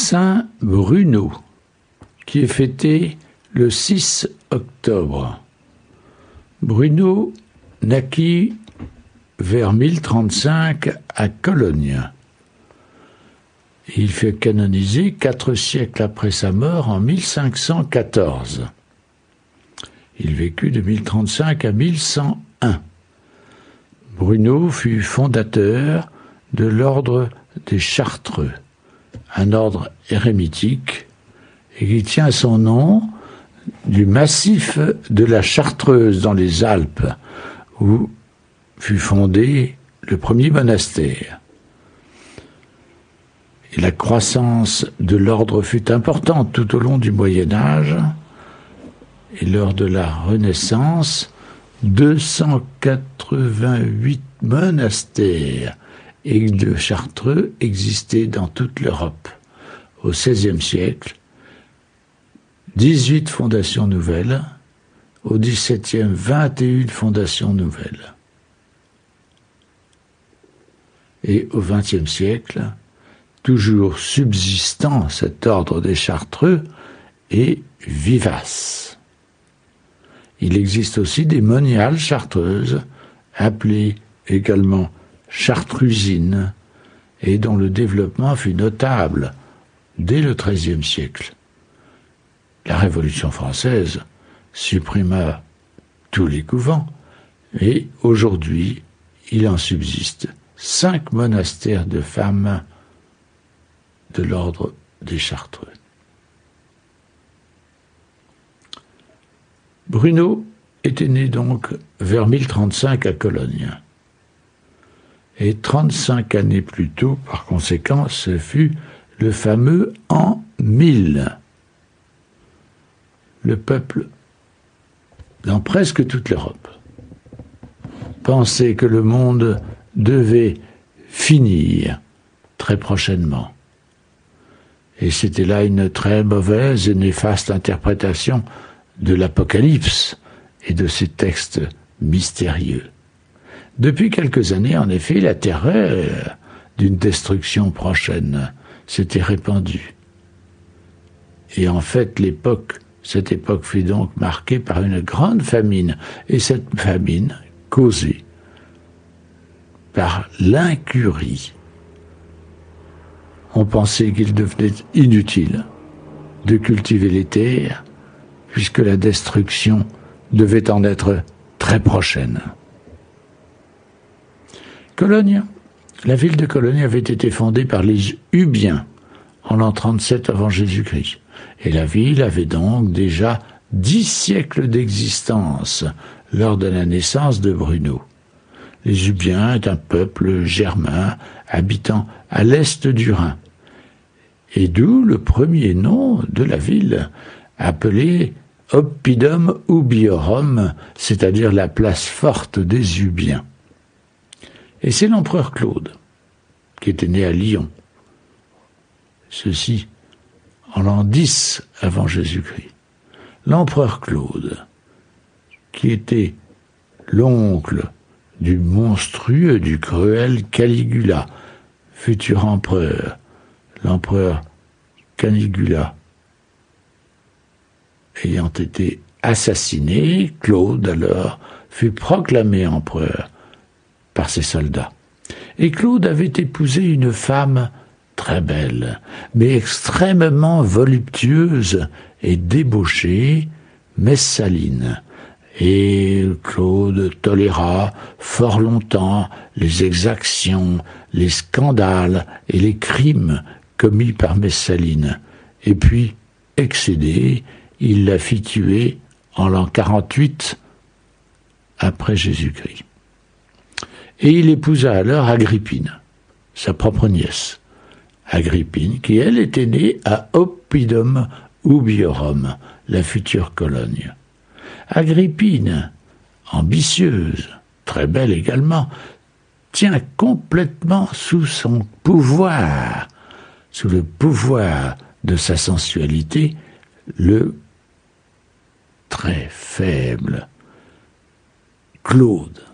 Saint Bruno, qui est fêté le 6 octobre. Bruno naquit vers 1035 à Cologne. Il fut canonisé 4 siècles après sa mort en 1514. Il vécut de 1035 à 1101. Bruno fut fondateur de l'ordre des Chartreux, un ordre érémitique et qui tient son nom du massif de la Chartreuse dans les Alpes, où fut fondé le premier monastère. Et la croissance de l'ordre fut importante tout au long du Moyen Âge, et lors de la Renaissance, 288 monastères et de chartreux existaient dans toute l'Europe. Au XVIe siècle, 18 fondations nouvelles, au XVIIe, 21 fondations nouvelles. Et au XXe siècle, toujours subsistant cet ordre des chartreux, est vivace. Il existe aussi des moniales chartreuses, appelées également chartreusines, et dont le développement fut notable dès le XIIIe siècle. La Révolution française supprima tous les couvents, et aujourd'hui, il en subsiste 5 monastères de femmes de l'ordre des Chartreux. Bruno était né donc vers 1035 à Cologne. Et 35 années plus tôt, par conséquent, ce fut le fameux an 1000. Le peuple, dans presque toute l'Europe, pensait que le monde devait finir très prochainement. Et c'était là une très mauvaise et néfaste interprétation de l'Apocalypse et de ces textes mystérieux. Depuis quelques années, en effet, la terreur d'une destruction prochaine s'était répandue. Et en fait, cette époque fut donc marquée par une grande famine, et cette famine causée par l'incurie. On pensait qu'il devenait inutile de cultiver les terres, puisque la destruction devait en être très prochaine. Cologne, la ville de Cologne avait été fondée par les Ubiens en l'an 37 avant Jésus-Christ. Et la ville avait donc déjà 10 siècles d'existence lors de la naissance de Bruno. Les Ubiens est un peuple germain habitant à l'est du Rhin. Et d'où le premier nom de la ville, appelée Oppidum Ubiorum, c'est-à-dire la place forte des Ubiens. Et c'est l'empereur Claude, qui était né à Lyon. Ceci en l'an 10 avant Jésus-Christ. L'empereur Claude, qui était l'oncle du monstrueux, du cruel Caligula, futur empereur, l'empereur Caligula, ayant été assassiné, Claude alors fut proclamé empereur par ses soldats. Et Claude avait épousé une femme très belle, mais extrêmement voluptueuse et débauchée, Messaline. Et Claude toléra fort longtemps les exactions, les scandales et les crimes commis par Messaline. Et puis, excédé, il la fit tuer en l'an 48 après Jésus-Christ. Et il épousa alors Agrippine, sa propre nièce. Agrippine, qui elle était née à Oppidum Ubiorum, la future Cologne. Agrippine, ambitieuse, très belle également, tient complètement sous son pouvoir, sous le pouvoir de sa sensualité, le très faible Claude.